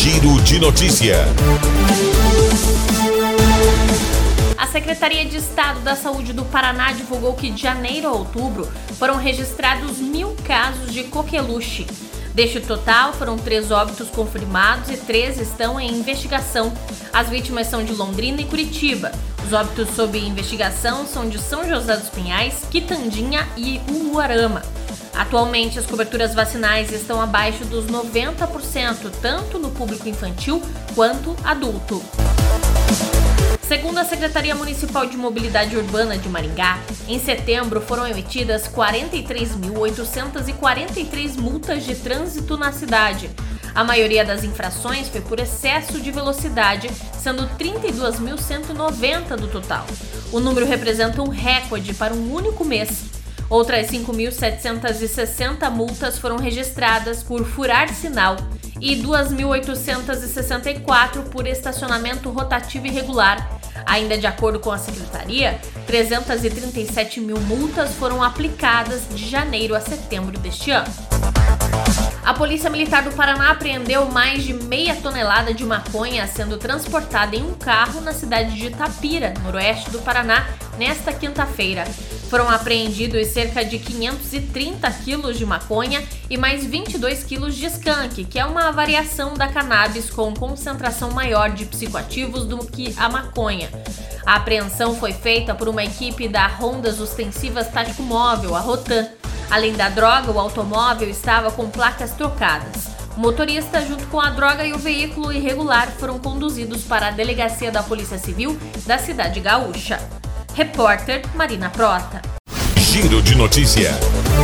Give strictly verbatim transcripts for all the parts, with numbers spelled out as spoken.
Giro de Notícia. A Secretaria de Estado da Saúde do Paraná divulgou que de janeiro a outubro foram registrados mil casos de coqueluche. Deste total, foram três óbitos confirmados e três estão em investigação. As vítimas são de Londrina e Curitiba. Os óbitos sob investigação são de São José dos Pinhais, Quitandinha e Umuarama. Atualmente, as coberturas vacinais estão abaixo dos noventa por cento, tanto no público infantil quanto adulto. Segundo a Secretaria Municipal de Mobilidade Urbana de Maringá, em setembro foram emitidas quarenta e três mil oitocentas e quarenta e três multas de trânsito na cidade. A maioria das infrações foi por excesso de velocidade, sendo trinta e duas mil cento e noventa do total. O número representa um recorde para um único mês. Outras cinco mil setecentas e sessenta multas foram registradas por furar sinal e duas mil oitocentas e sessenta e quatro por estacionamento rotativo irregular. Ainda de acordo com a Secretaria, trezentas e trinta e sete mil multas foram aplicadas de janeiro a setembro deste ano. A Polícia Militar do Paraná apreendeu mais de meia tonelada de maconha sendo transportada em um carro na cidade de Itapira, noroeste do Paraná, nesta quinta-feira. Foram apreendidos cerca de quinhentos e trinta quilos de maconha e mais vinte e dois quilos de skunk, que é uma variação da cannabis com concentração maior de psicoativos do que a maconha. A apreensão foi feita por uma equipe da Rondas Ostensivas Tático Móvel, a Rotan. Além da droga, o automóvel estava com placas trocadas. O motorista, junto com a droga e o veículo irregular, foram conduzidos para a delegacia da Polícia Civil da cidade gaúcha. Repórter Marina Prota. Giro de Notícia.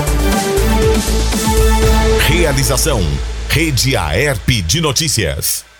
Realização: Rede Aerp de Notícias.